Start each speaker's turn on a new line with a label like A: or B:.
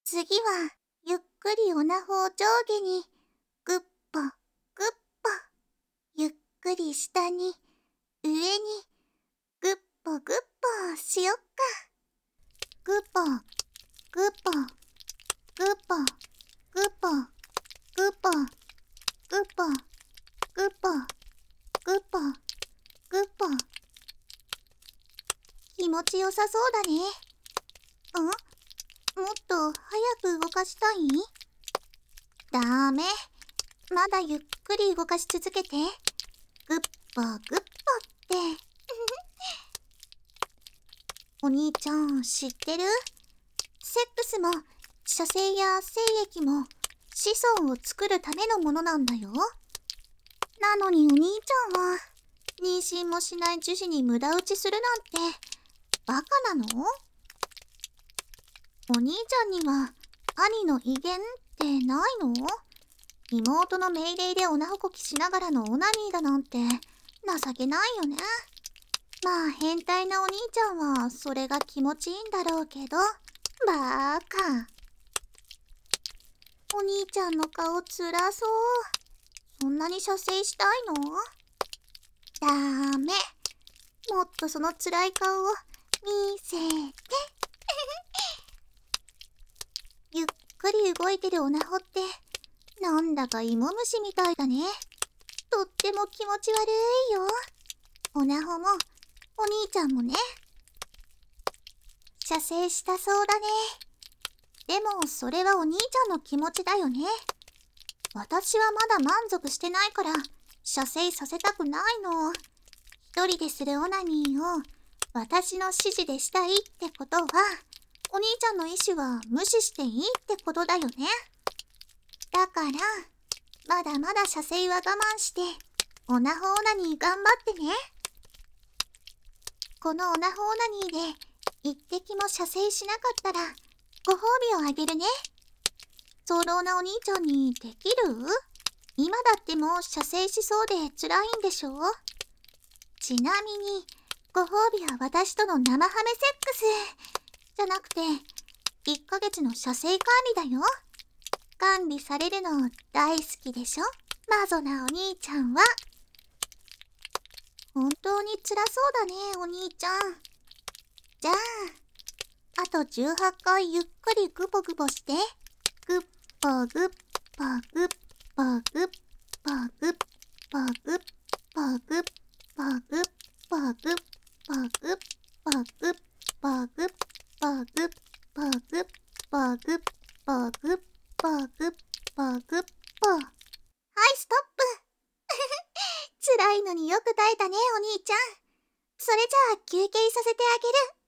A: 次は、ゆっくりおなほを上下に、ぐっぽ、ぐっぽ。ゆっくり下に、上に、ぐっぽぐっぽしよっか。ぐっぽ、ぐっぽ、ぐっぽ、ぐっぽ、ぐっぽ、ぐっぽ、ぐっぽ、ぐっぽ、ぐっぽ。気持ちよさそうだね。もっと早く動かしたい？ダメ。まだゆっくり動かし続けて。ぐっぽぐっぽって。お兄ちゃん知ってる？セックスも射精や精液も子孫を作るためのものなんだよ。なのにお兄ちゃんは妊娠もしない樹脂に無駄打ちするなんてバカなの？お兄ちゃんには兄の威厳ってないの？妹の命令でおなほこきしながらのオナニーだなんて情けないよね。まあ変態なお兄ちゃんはそれが気持ちいいんだろうけど、バーカ。お兄ちゃんの顔つらそう。そんなに射精したいの？ダメ。もっとそのつらい顔を見せて。ゆっくり動いてるおなほってなんだか芋虫みたいだね。とっても気持ち悪いよ。おなほもお兄ちゃんもね。射精したそうだね。でもそれはお兄ちゃんの気持ちだよね。私はまだ満足してないから射精させたくないの。一人でするオナニーを私の指示でしたいってことは、お兄ちゃんの意思は無視していいってことだよね。だからまだまだ射精は我慢してオナホオナニー頑張ってね。このオナホオナニーで一滴も射精しなかったらご褒美をあげるね。早漏なお兄ちゃんにできる？今だってもう射精しそうで辛いんでしょ？ちなみにご褒美は私との生ハメセックスじゃなくて1ヶ月の射精管理だよ。管理されるの大好きでしょ？マゾなお兄ちゃんは。本当に辛そうだねお兄ちゃん。じゃああと18回ゆっくりグポグポして。グッポグッポグッポグッポグッポグッポグッポグッポグッポグッポグッポグッポグッポグッポグッポグッポグッポグッポ。はい、ストップ。辛いのによく耐えたねお兄ちゃん。それじゃあ休憩させてあげる。